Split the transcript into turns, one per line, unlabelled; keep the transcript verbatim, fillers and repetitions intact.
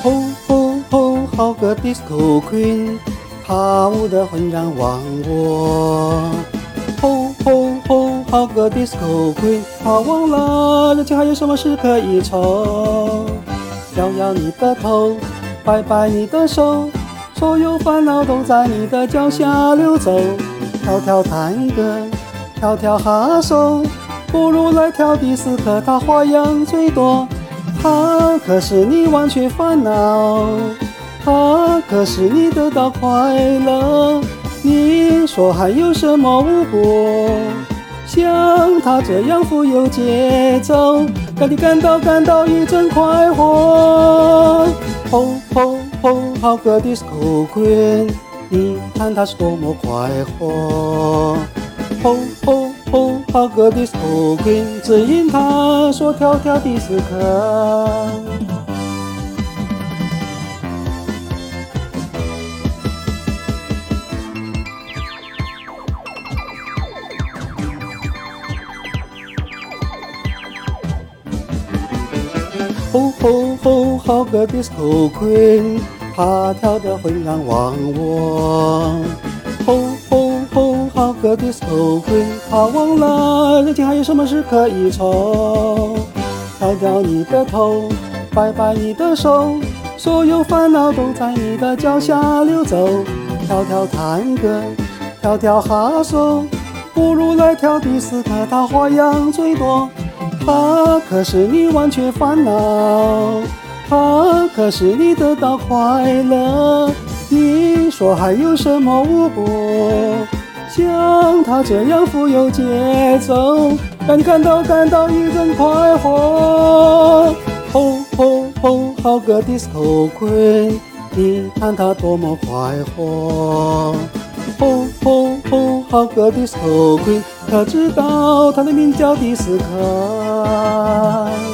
吼吼吼，好个 disco queen， 她舞得浑然忘我。吼吼吼，好个 disco queen， 她忘了人间还有什么事可以愁。摇摇你的头，摆摆你的手，所有烦恼都在你的脚下溜走。跳跳探戈，跳跳哈手，不如来跳迪斯科，它花样最多。它可使你忘却烦恼，它可使你得到快乐。你说还有什么舞步像它这样富有节奏，让你感到感到一阵快活？吼吼吼，好个 disco queen， 你看它是多么快活！吼吼吼，好个 disco queen， 只因他说跳跳迪斯科。吼吼吼，好个 disco queen， 她跳得浑然忘我。吼吼吼，好个 disco queen， 她忘了人间还有什么事可以愁。摇摇你的头，摆摆你的手，所有烦恼都在你的脚下溜走。跳跳探戈，跳跳哈手，不如来跳迪斯科，它花样最多。它可使你忘却烦恼，它可使你得到快乐。你说还有什么舞步像它这样富有节奏，让你感到感到一阵快活？吼吼吼，好个 disco queen， 你看它多么快活！吼吼吼，好个 disco queen， 可知道它的名叫迪斯科。